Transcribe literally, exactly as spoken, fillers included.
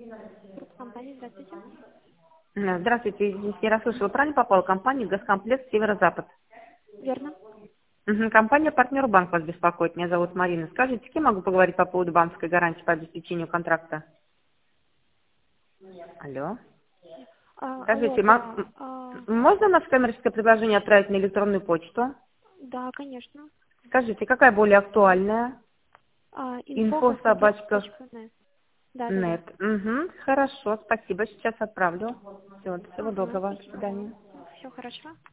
Компания, здравствуйте. Э, Здравствуйте, здесь я расслышала, правильно попала? Компания «Газкомплект Северо-Запад». Верно. Мгм. Компания «Партнер Банк» вас беспокоит. Меня зовут Марина. Скажите, с кем могу поговорить по поводу банковской гарантии по обеспечению контракта? Алло. А, алло, Скажите, мо- да. м- А, можно наше коммерческое предложение отправить на электронную почту? да, конечно. Скажите, какая более актуальная? А, инфо Инфо газкомплект собачка точка нет. Да, да, да. нет. Угу. Хорошо, спасибо. Сейчас отправлю. Все, всего Ага, доброго. До спасибо вам. свидания. Все хорошо.